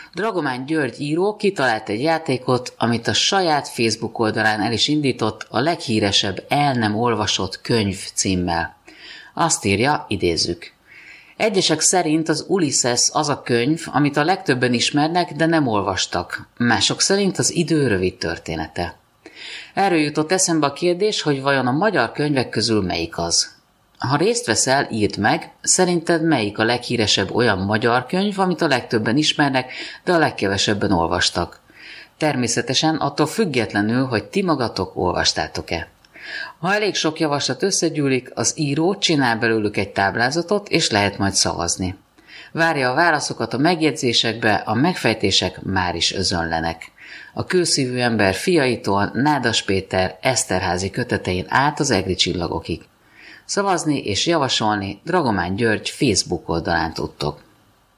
Dragomán György író kitalált egy játékot, amit a saját Facebook oldalán el is indított, a leghíresebb el nem olvasott könyv címmel. Azt írja, idézzük. Egyesek szerint az Ulysses az a könyv, amit a legtöbben ismernek, de nem olvastak. Mások szerint az idő rövid története. Erről jutott eszembe a kérdés, hogy vajon a magyar könyvek közül melyik az. Ha részt veszel, írd meg, szerinted melyik a leghíresebb olyan magyar könyv, amit a legtöbben ismernek, de a legkevesebben olvastak. Természetesen attól függetlenül, hogy ti magatok olvastátok-e. Ha elég sok javaslat összegyűlik, az író csinál belőlük egy táblázatot, és lehet majd szavazni. Várja a válaszokat a megjegyzésekbe, a megfejtések már is özönlenek. A kőszívű ember fiaitól Nádas Péter Eszterházy kötetein át az egri csillagokig. Szavazni és javasolni Dragomán György Facebook oldalán tudtok.